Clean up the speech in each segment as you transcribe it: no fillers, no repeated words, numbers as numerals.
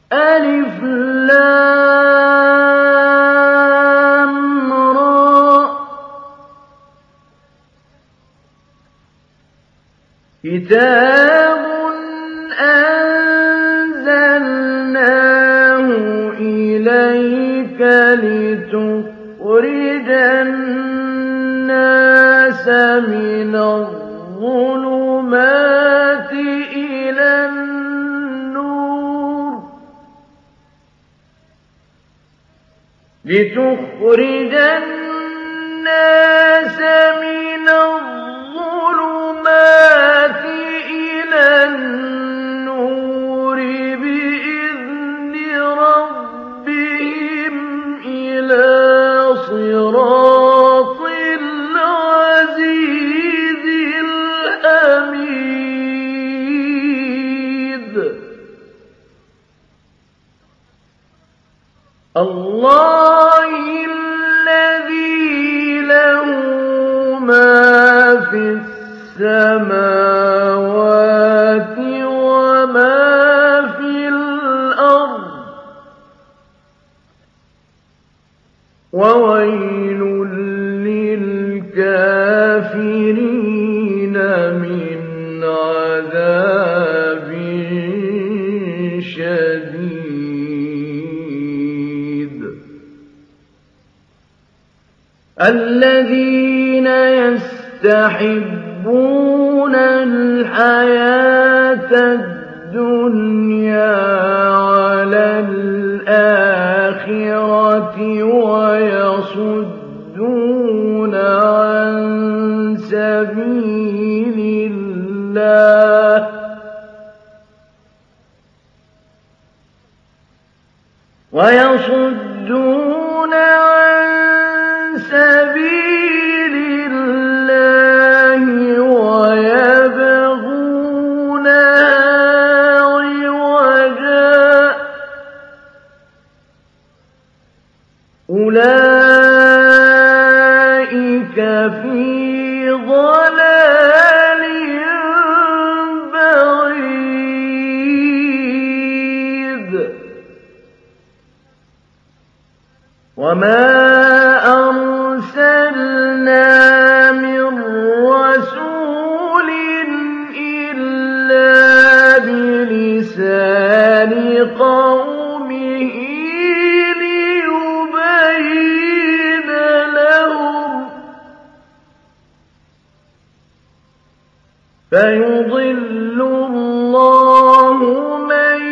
ألف لام را كتاب أنزلناه إليك لتخرج الناس من الظلمات إلى النور بإذن ربهم إلى صراط العزيز الحميد الله الذي له ما في السماوات وما في الأرض وويل للكافرين من عذاب شديد الذين يستحبون الحياة الدنيا على الآخرة ويصدون عن سبيل الله ويبغونها عوجا أولئك في ضلال بعيد وما أرسلنا من رسول إلا بلسان قومه ليبين لهم فيضل الله من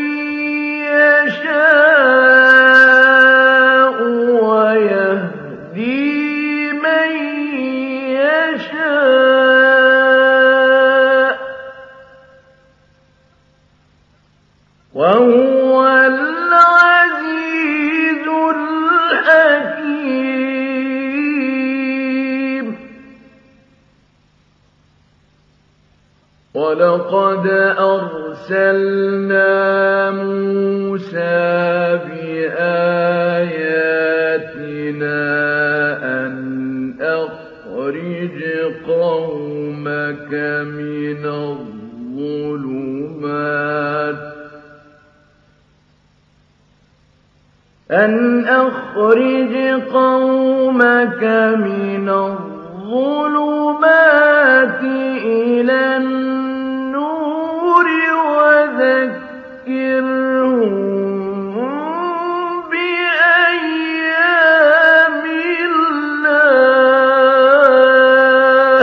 يشاء ويهدي من يشاء وهو العزيز الحكيم ولقد أرسلنا موسى بآياتنا أن أخرج قومك من الظلمات إلى النور وذكرهم بأيام الله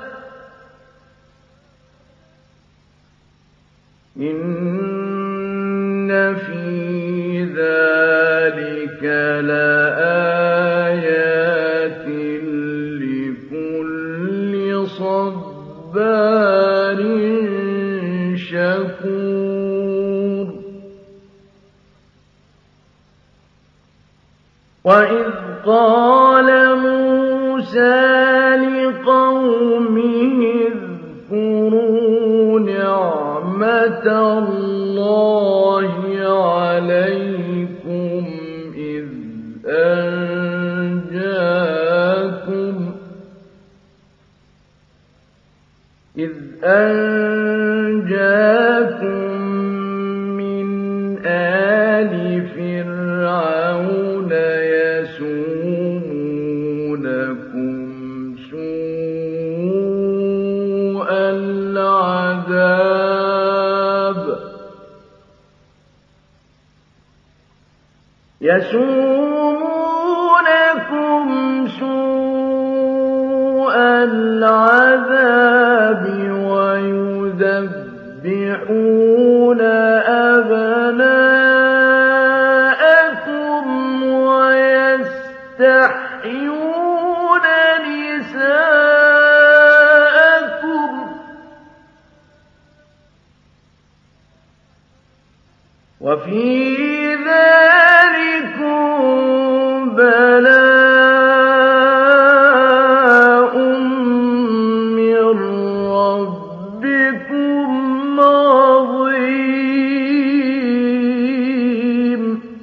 إن في ذلك لآيات لكل صبار شكور وإذ قال موسى لقومه اذكروا نعمة الله عليكم إذ أنجاكم من آل يَسُومُونَكُمْ سُوءَ الْعَذَابِ وَيُذَبِّحُونَ أَبْنَاءَكُمْ وَيَسْتَحْيُونَ نِسَاءَكُمْ ۚ وَفِي ذَٰلِكُم بَلَاءٌ مِّن رَّبِّكُمْ عَظِيمٌ.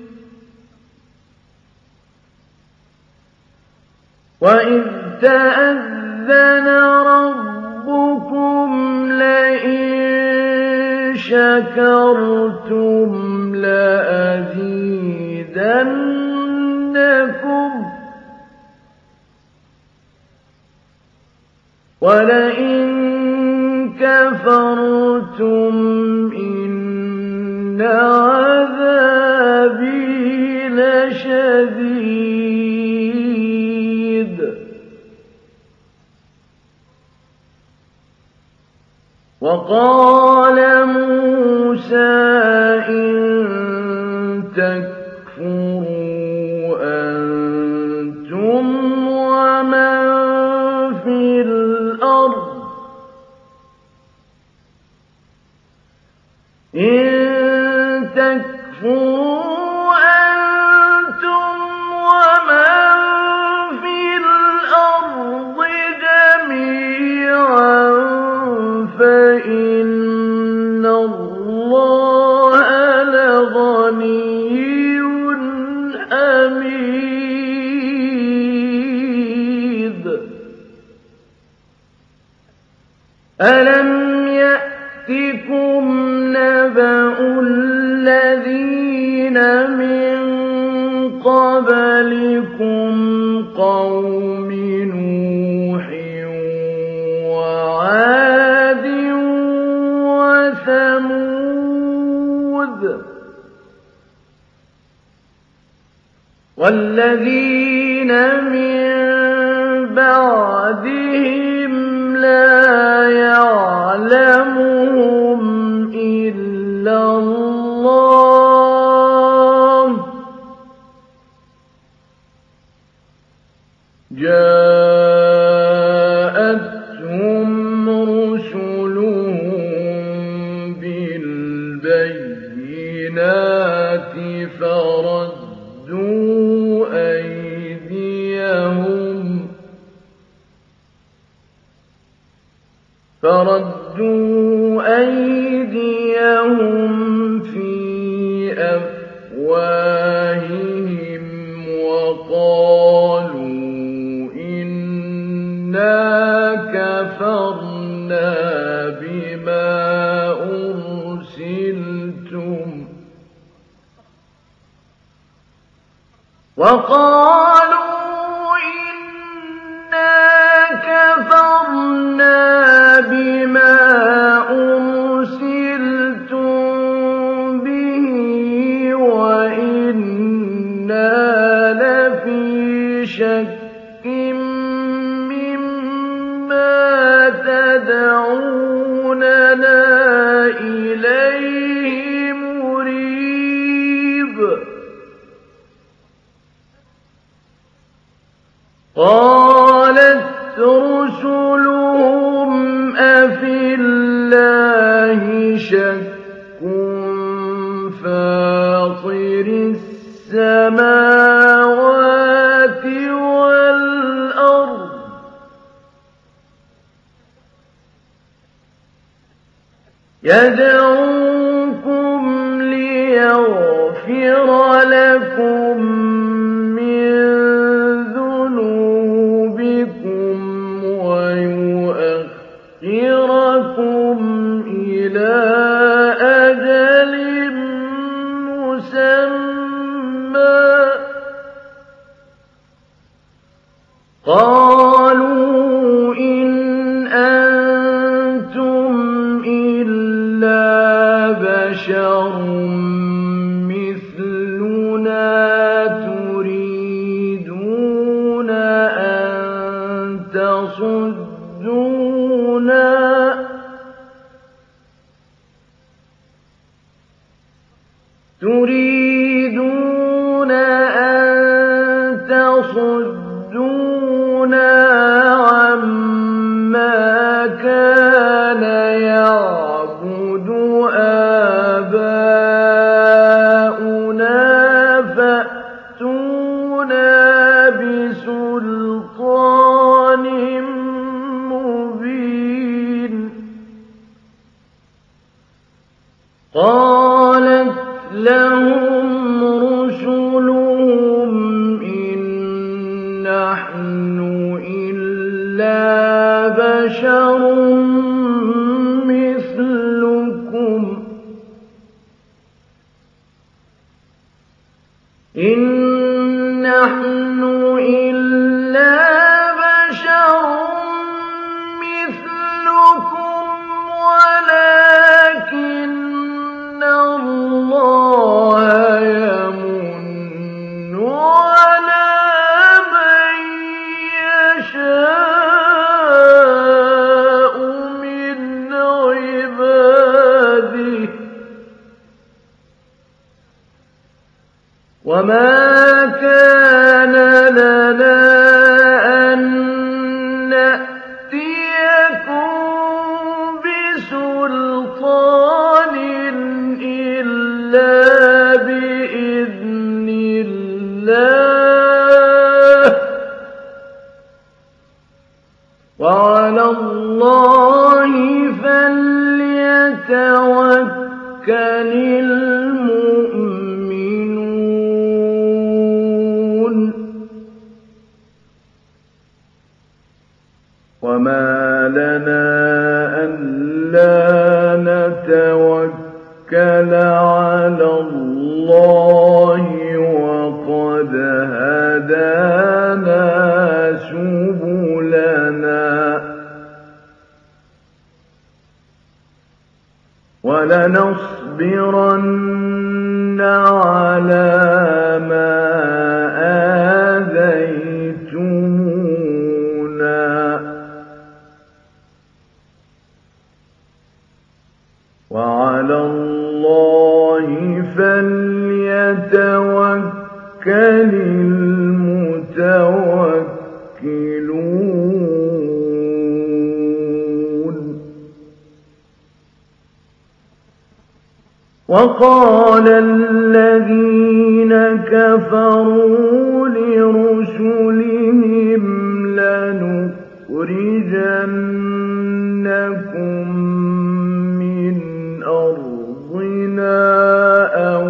وَإِذْ تَأَذَّنَ رَبُّكُمْ لَئِن شَكَرْتُمْ لَأَزِيدَنَّكُمْ وَلَئِن كَفَرْتُمْ إِنَّ عَذَابِي لَشَدِيدٌ. وَقَالَ مُوسَىٰ إِن تَكْفُرُوا أَنتُمْ وَمَن فِي الْأَرْضِ جَمِيعًا فَإِنَّ اللَّهَ لَغَنِيٌّ حَمِيدٌ. أَلَمْ يَأْتِكُمْ نَبَأُ الَّذِينَ مِن قَبْلِكُمْ قَوْمِ نُوحٍ وَعَادٍ وَثَمُودَ وَالَّذِينَ مِن بَعْدِهِمْ لَا يَعْلَمُهُمْ إِلَّا اللَّهُ جَاءَتْهُمْ رُسُلُهُم بِالْبَيِّنَاتِ فَرَدُّوا أَيْدِيَهُمْ فِي أَفْوَاهِهِمْ وَقَالُوا إِنَّا كَفَرْنَا بِمَا أُرْسِلْتُمْ بِهِ وَإِنَّا لَفِي شَكٍّ مِّمَّا تَدْعُونَنَا إِلَيْهِ مُرِيبٍ. قَالَتْ رُسُلُهُمْ أَفِي اللَّهِ شَكٌّ فَاطِرِ السَّمَاوَاتِ وَالْأَرْضِ يَدْعُوكُمْ لِيَغْفِرَ لَكُم مِّن ذُنُوبِكُمْ وَيُؤَخِّرَكُمْ إِلَىٰ أَجَلٍ مُّسَمًّى ۚ قَالُوا إِنْ أَنتُمْ إِلَّا بَشَرٌ مِّثْلُنَا تريدون أن تصدونا عما كان يعبد آباؤنا فأتونا بسلطان مبين. قالت لهم رسلهم إن نحن إلا بشر مثلكم ولكن الله يمن على من يشاء من عباده وما كان لنا أن نأتيكم بسلطان إلا بإذن الله وعلى الله فليتوكل المؤمنون. وما لنا ألا نتوكل على الله وقد هدانا سبلنا ولنصبرن على ما آذيتمونا وعلى الله فليتوكل المتوكلون. وقال الذين كفروا لرسلهم لنخرجنكم من أرضنا أو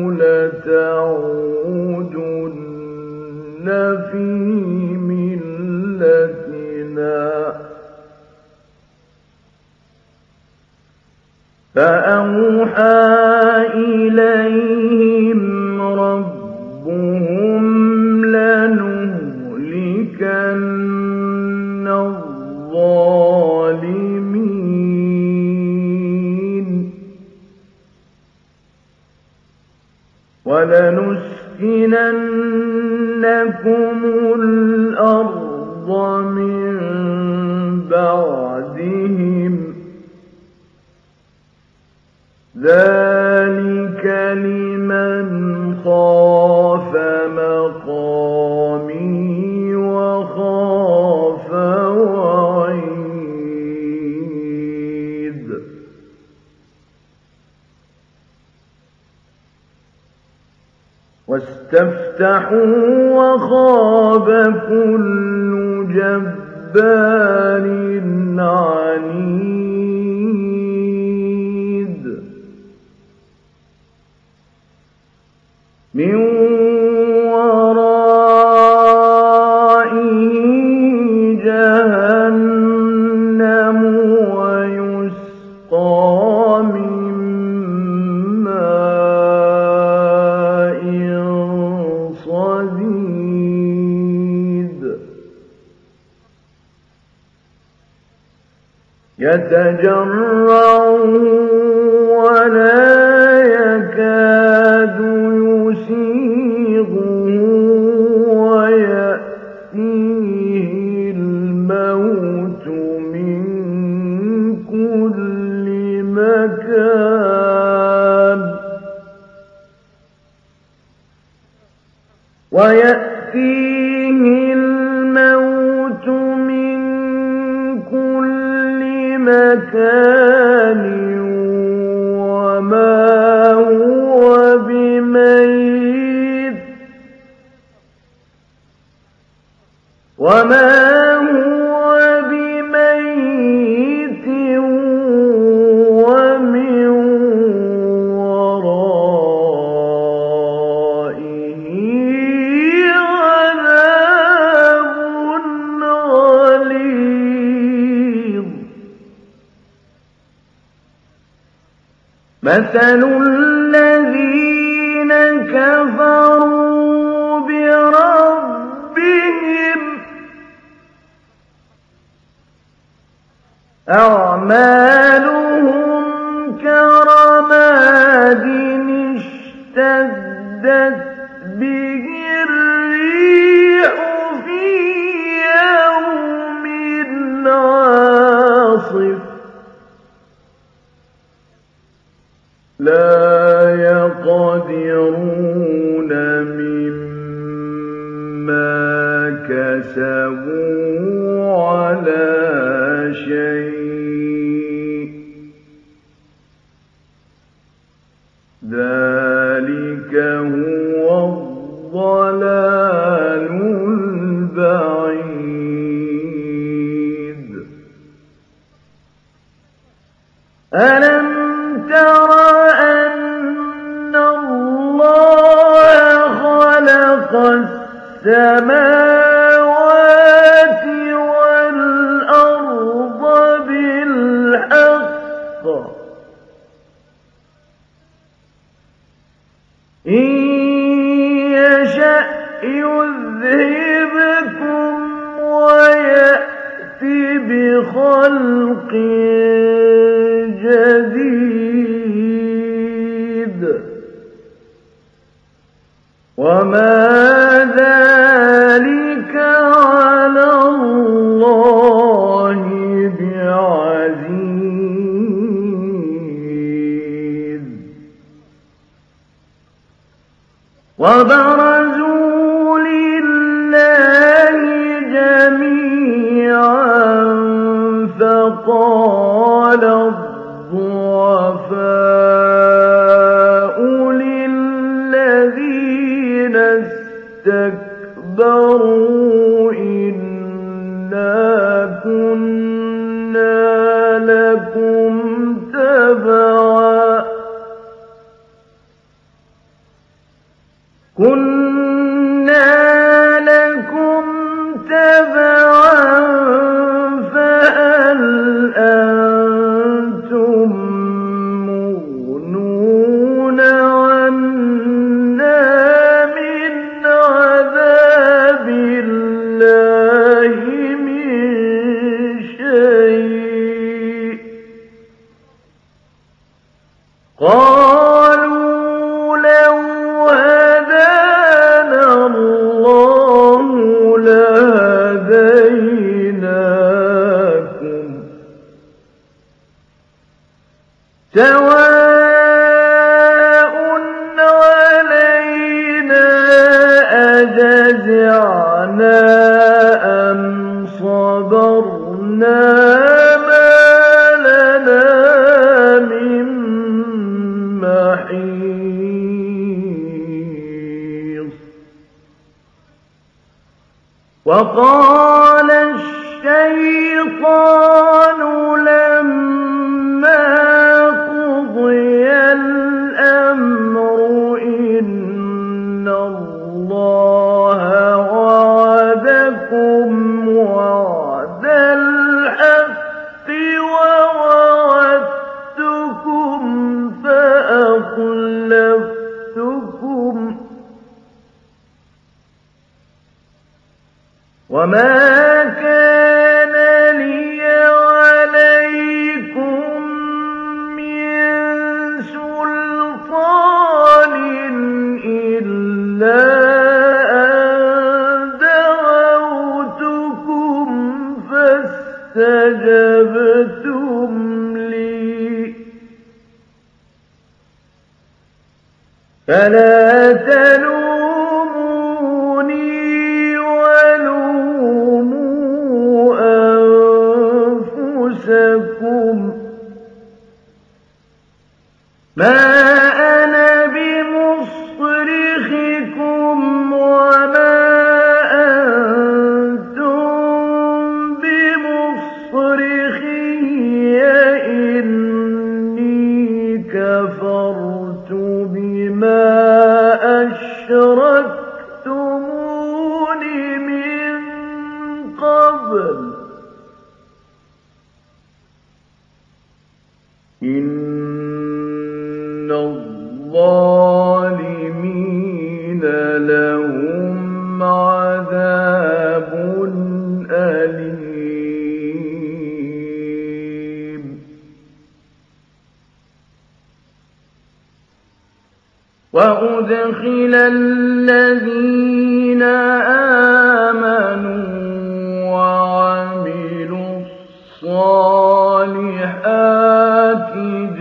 لتعودن في ملتنا فأوحى إليهم ربهم لنهلكن الظالمين ولنسكننكم الأرض من بعدهم ذلك لمن خاف مقامي وخاف وعيد. واستفتحوا وخاب كل جبار عنيد. من ورائه جهنم ويسقى من ماء صديد يتجرعه ولا يكاد يسيغه ويأتيه الموت من كل مكان ويأتيه الموت من كل مكان وما هو بميت ومن ورائه عذاب غليظ. مثل الذين كفروا بربهم أعمالهم كرماد اشتدت به الريح في يوم عاصف لا يقدرون مما كسبوا على شيء ذلك هو الضلال البعيد. ألم تر أن الله خلق السماوات والأرض بالحق إن يشأ يذهبكم ويأت بخلق جديد وما ذلك على الله بعزيز. وبرزوا لله جميعا فقال الضعفاء للذين استكبروا إنا كنا لكم تبعا فهل أنتم مغنون عنا من عذاب الله من شيء قالوا لو هدانا الله لهديناكم سواء علينا أجزعنا أم صبرنا ما لنا من محيص. وقال الشيطان لما قضي الأمر إن الله وعدكم وعد الحق ووعدتكم فأخلفتكم وما كان لي عليكم من سلطان إلا أن دعوتكم فاستجبتم لي فلا تلوموني أَشْرَكْتُمُونِ مِن قَبْلُ إِنَّ الظَّالِمِينَ لَهُمْ عَذَابٌ أَلِيمٌ وَأُدْخِلَ الَّذِينَ آمَنُوا وَعَمِلُوا الصَّالِحَاتِ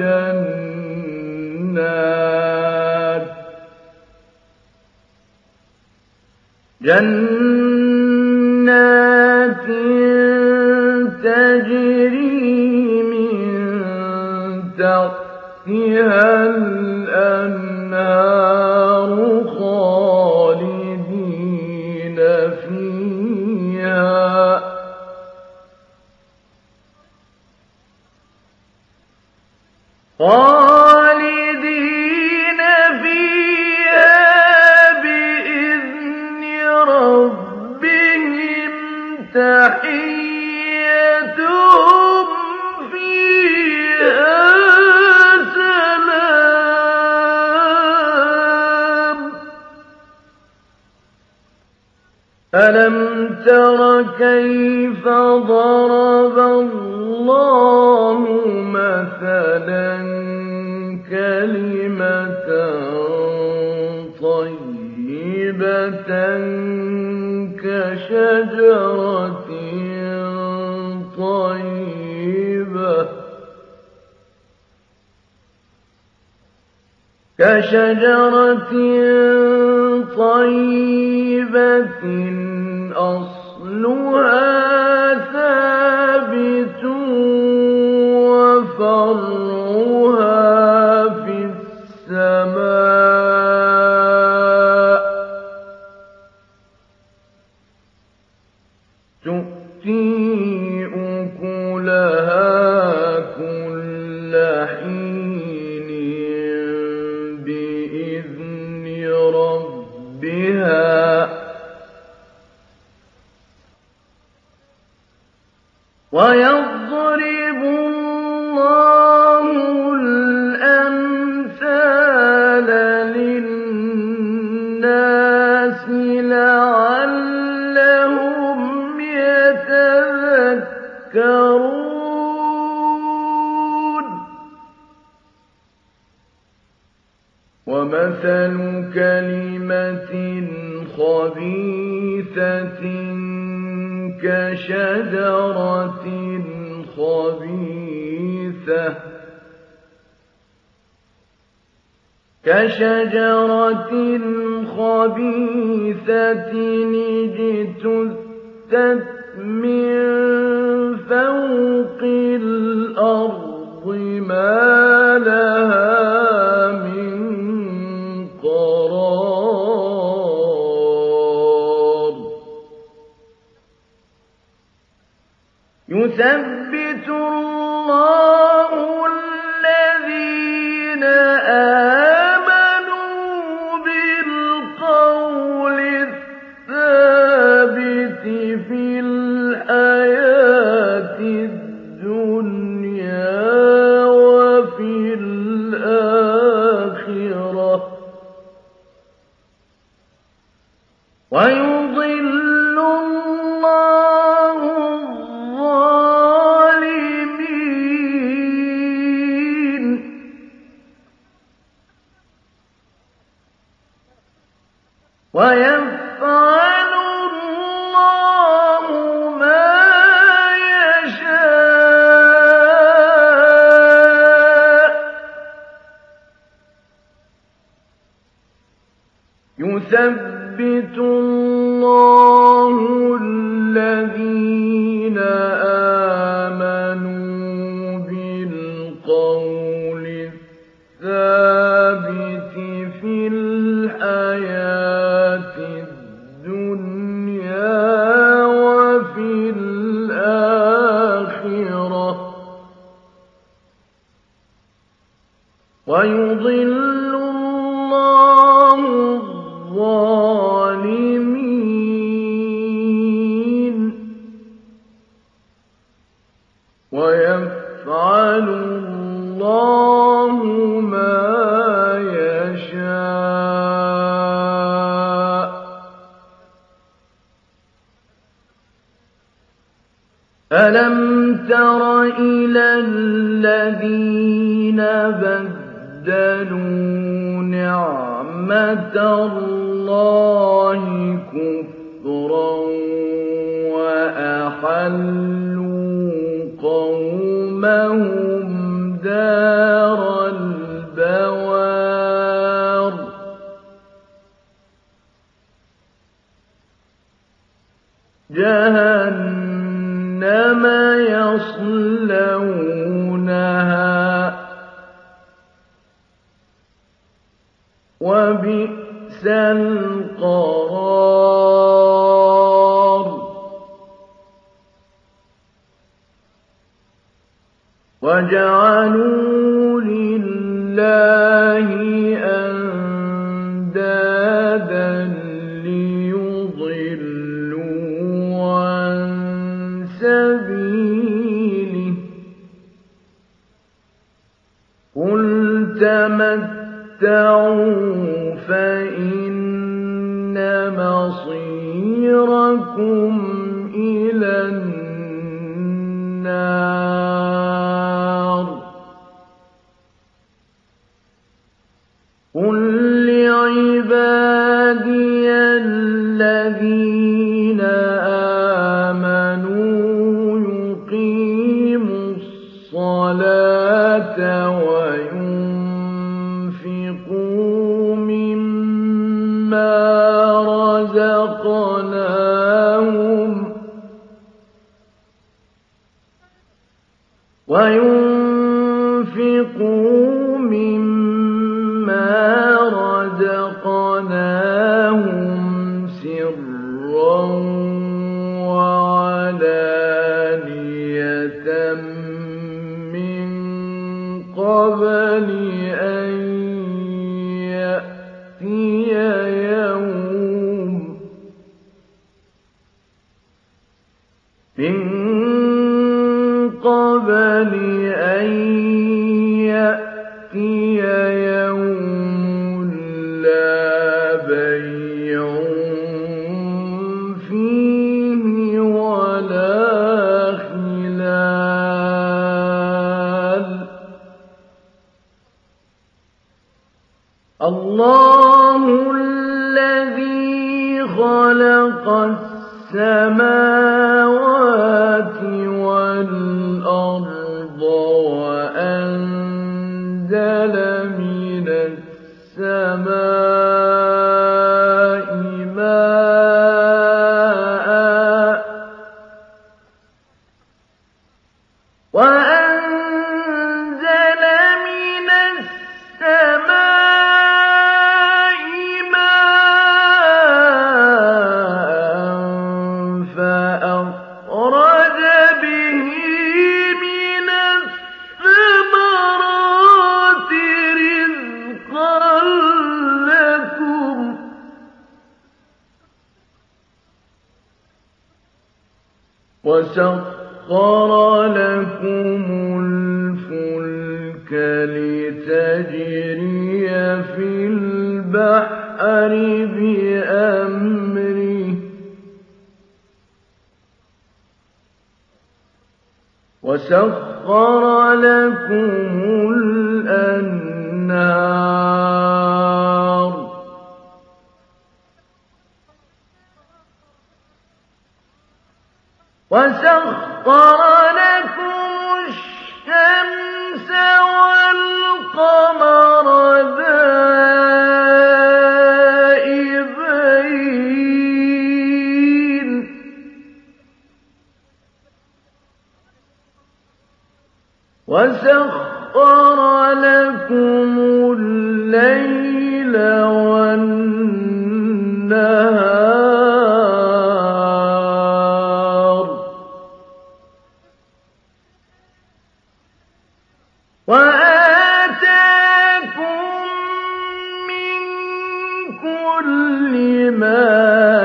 جَنَّاتٍ تَجْرِي مِن تَحْتِهَا الْأَنْهَارُ خَالِدِينَ فِيهَا بِإِذْنِ رَبِّهِمْ تَحِيَّتُهُمْ فِيهَا سَلَامٌ أَلَمْ تَرَ كَيْفَ ضَرَبَ اللَّهُ مَثَلًا كَلِمَةً طَيِّبَةً كَشَجَرَةٍ طَيِّبَةٍ أَصْلُهَا ثَابِتٌ وَفَرْعُهَا فِي السَّمَاءِ تُؤْتِي أُكُلَهَا كُلَّ حِينٍ بِإِذْنِ رَبِّهَا وَيَضْرِبُ اللَّهُ الْأَمْثَالَ لِلنَّاسِ لَعَلَّهُمْ يَتَذَكَّرُونَ وَمَثَلُ كَلِمَةٍ خَبِيثَةٍ كَشَجَرَةٍ خَبِيثَةٍ اجْتُثَّتْ مِن فَوْقِ الْأَرْضِ مَا لَهَا مِن قَرَارٍ يُثَبِّتُ اللَّهُ الَّذِينَ آمَنُوا بِالْقَوْلِ الثَّابِتِ فِي الْحَيَاةِ الدُّنْيَا وَفِي الْآخِرَةِ وَيُضِلُّ اللَّهُ الظَّالِمِينَ وَيَفْعَلُ اللَّهُ مَا يَشَاءُ يُثَبِّتُ اللَّهُ الَّذِينَ آمَنُوا بِالْقَوْلِ الثَّابِتِ فِي الْحَيَاةِ الدُّنْيَا وَفِي الْآخِرَةِ وَيُضِلُّ اللَّهُ الظَّالِمِينَ يشاء ألم تر إلى الذين بدلوا نعمة الله كفرا وأحلوا قومهم دار البوار جهنم يصلونها وبئس القرار وجعلوا لله أندادا ليضلوا عن سبيله قل تمتعوا فإن مصيركم إلى النار قل لعبادي الذين آمنوا يقيموا الصلاة وينفقوا مما رزقناهم سرا وعلانية من قبل أن يأتي يوم لا بيع فيه ولا خلال الله الذي خلق السماوات والأرض وأنزل من السماء ماء فأخرج به من الثمرات رزقا لكم وسخر لكم الفلك لتجري في البحر بأمره وسخر لكم الأنهار وسخر لكم الشمس والقمر دائبين وسخر لكم الليل والنهار وآتاكم من كل ما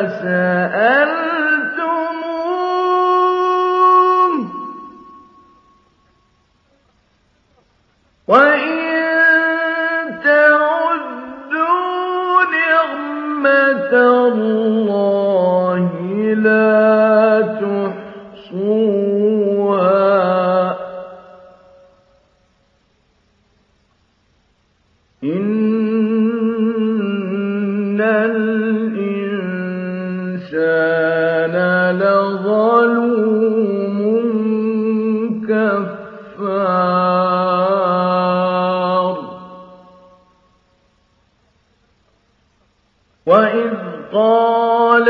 سألتموه وإن تعدوا اللَّهِ لَا تُحْصُوهَا ۗ إِنَّ الْإِنسَانَ لَظَلُومٌ كَفَّارٌ. وَإِذْ قَالَ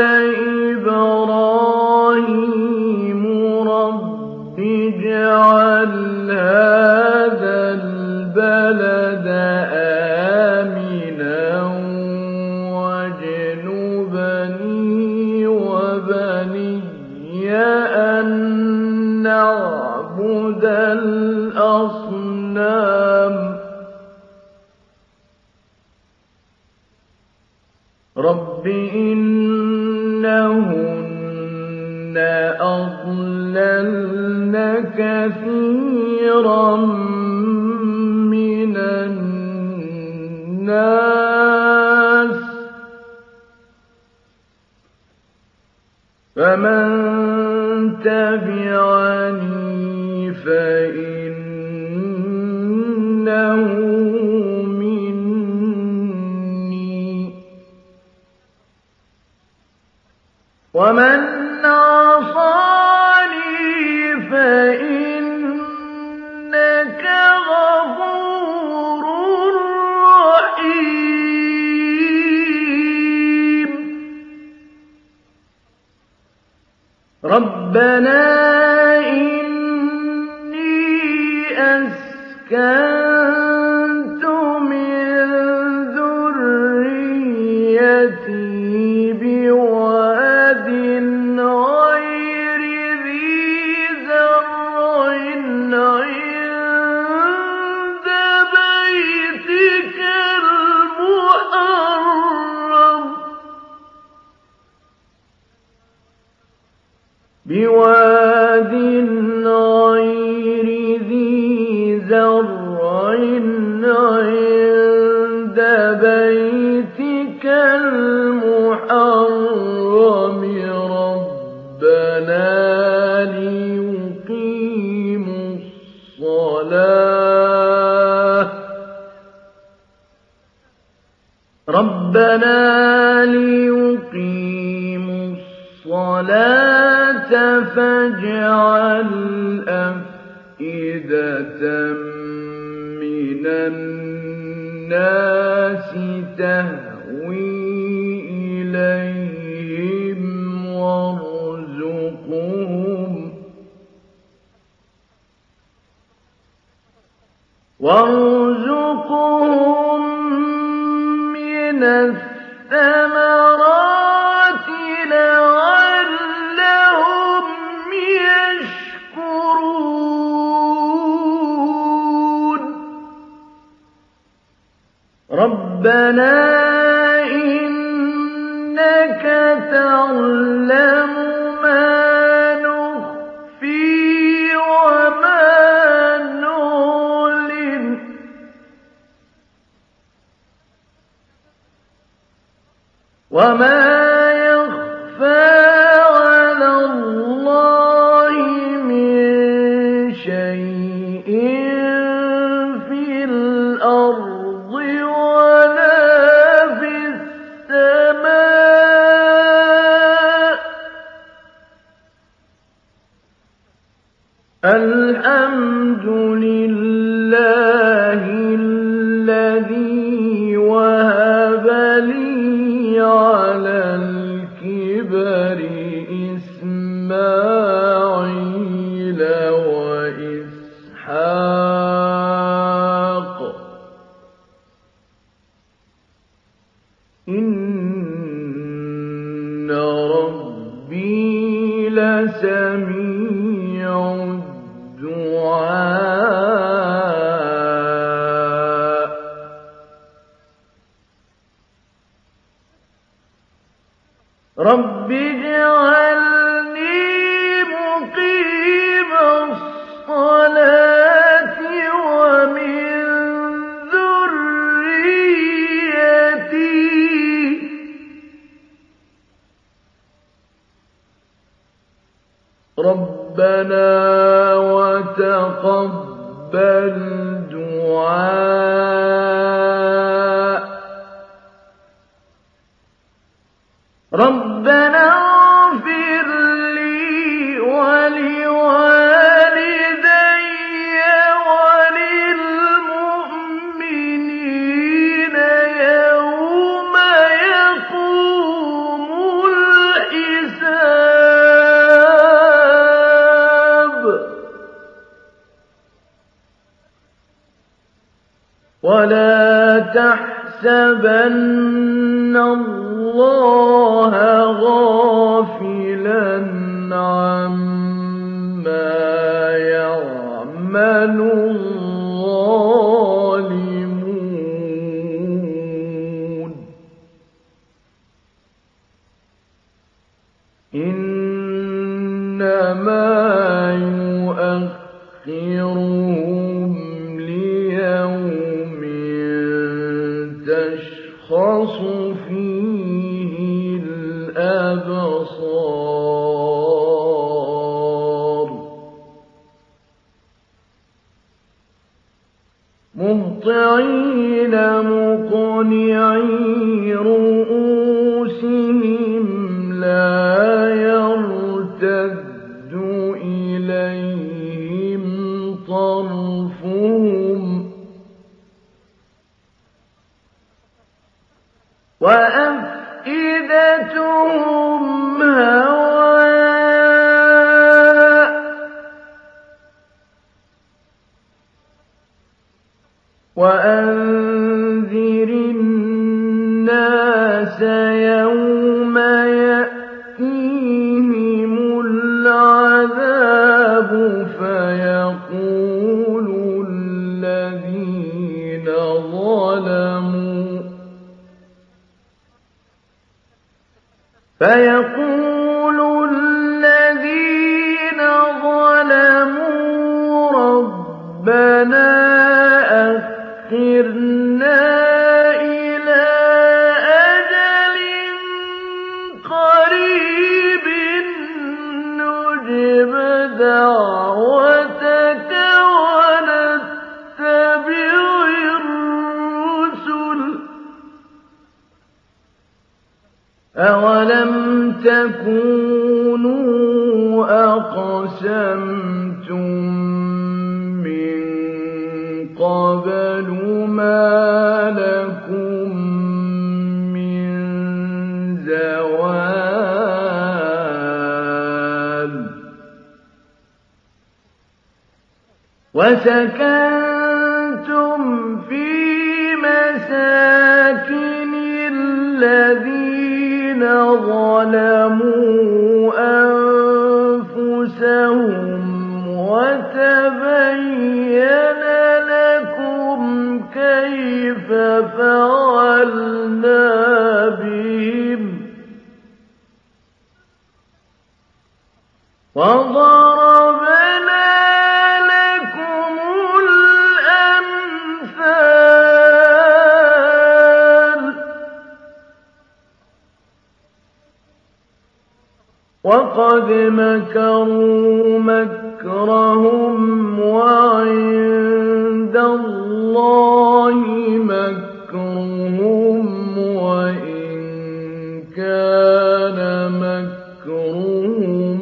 إِبْرَاهِيمُ رَبِّ اجْعَلْ هَٰذَا الْبَلَدَ آمِنًا وَاجْنُبْنِي وَبَنِيَّ أَن نَّعْبُدَ الْأَصْنَامَ. رَبِّ إِنَّهُنَّ أَضْلَلْنَ كَثِيرًا مِّنَ النَّاسِ ۖ فَمَن تَبِعَنِي فَإِنَّهُ مِنِّي ۖ وَمَنْ عَصَانِي فَإِنَّكَ غَفُورٌ رَّحِيمٌ. رَبَّنَا إِنِّي أَسْكَنتُ مِن ذُرِّيَّتِي بِوَادٍ غَيْرِ ذِي زَرْعٍ عِندَ بَيْتِكَ الْمُحَرَّمِ رَبَّنَا لِيُقِيمُوا الصَّلَاةَ فَاجْعَلْ أَفْئِدَةً مِّنَ النَّاسِ تَهْوِي إِلَيْهِمْ وارزقهم من الثمرات لعلهم يشكرون ربنا إنك تعلم ما نخفي وما نعلن وما يخفى على الله من شيء في الأرض ولا في السماء الحمد لله الذي وهب لي على الكبر إسماعيل وإسحاق إن ربي لسميع الدعاء رب اجعلني مقيم الصلاة ومن ذريتي رَبَّنَا وَتَقَبَّلْ دُعَاءِ رَبَّنَا اغْفِرْ لِي وَلِوَالِدَيَّ وَلِلْمُؤْمِنِينَ يَوْمَ يَقُومُ الْحِسَابُ وَلَا تَحْسَبَنَّ اللَّهَ غَافِلًا عَمَّا يَعْمَلُ الظَّالِمُونَ إِنَّمَا يُؤَخِّرُهُمْ لِيَوْمٍ تَشْخَصُ فِيهِ الْأَبْصَارُ مُهْطِعِينَ مُقْنِعِي رُءُوسِهِمْ لَا يَرْتَدُّ إِلَيْهِمْ طَرْفُهُمْ وَأَفْئِدَتُهُمْ هَوَاءٌ وَأَنذِرِ النَّاسَ يَوْمَ يَأْتِيهِمُ الْعَذَابُ فَيَقُولُ الَّذِينَ ظَلَمُوا رَبَّنَا أَخِّرْنَا إِلَىٰ أَجَلٍ قَرِيبٍ نُّجِبْ دَعْوَتَكَ وَنَتَّبِعِ الرُّسُلَ أَوَلَمْ تَكُونُوا أَقْسَمْتُم مِّن قَبْلُ مَا لَكُم مِّن زَوَالٍ وَسَكَنتُمْ فِي مَسَاكِنِ الَّذِينَ ظَلَمُوا أَنفُسَهُمْ وَتَبَيَّنَ لَكُمْ كَيْفَ فَعَلْنَا بِهِمْ وَضَرَبْنَا لَكُمُ الْأَمْثَالَ وَقَدْ مَكَرُوا مَكْرَهُمْ وَعِندَ اللَّهِ مَكْرُهُمْ وَإِن كَانَ مَكْرُهُمْ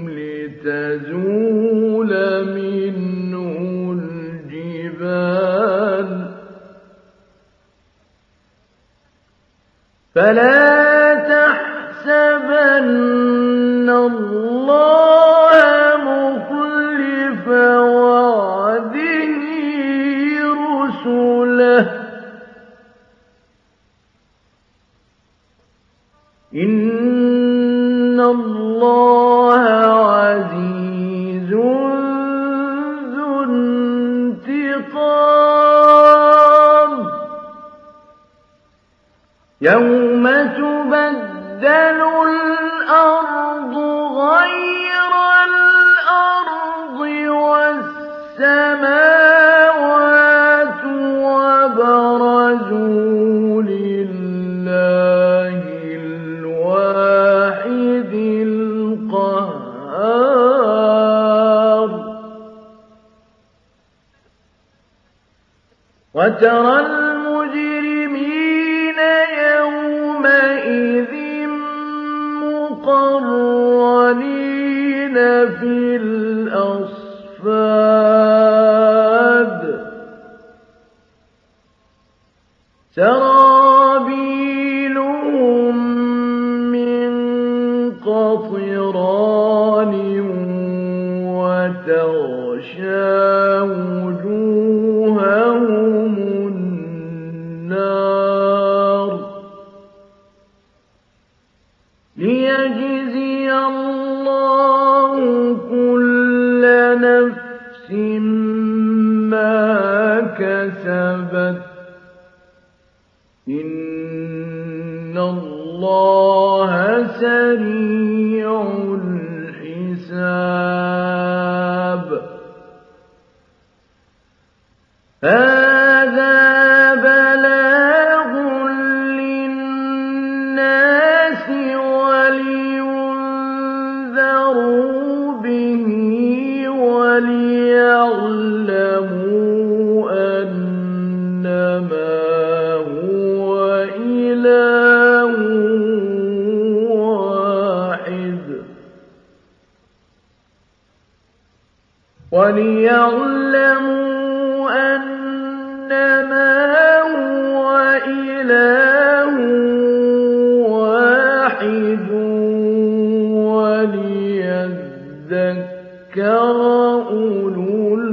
لِتَزُولَ مِنْهُ الْجِبَالُ فَلَا تَحْسَبَنَّ اللَّهَ مُخْلِفَ وَعْدِهِ رُسُلَهُ إِنَّ اللَّهَ عَزِيزٌ ذُو انتِقَامٍ يَوْمَ تُبَدَّلُ الْأَرْضُ غَيْرَ الْأَرْضِ وَالسَّمَاوَاتُ وَبَرَزُوا لِلَّهِ الْوَاحِدِ الْقَهَّارِ. الْقَهَّارِ وترى المجرمين يومئذ مقرنين في الأصفاد سرابيلهم من قطران وتغشى وجوههم النار ليجزي الله كل نفس ما كسبت إن الله سريع الحساب هذا بلاغ للناس ولينذروا به وليعلموا أنما هو إله واحد وليذكر أولو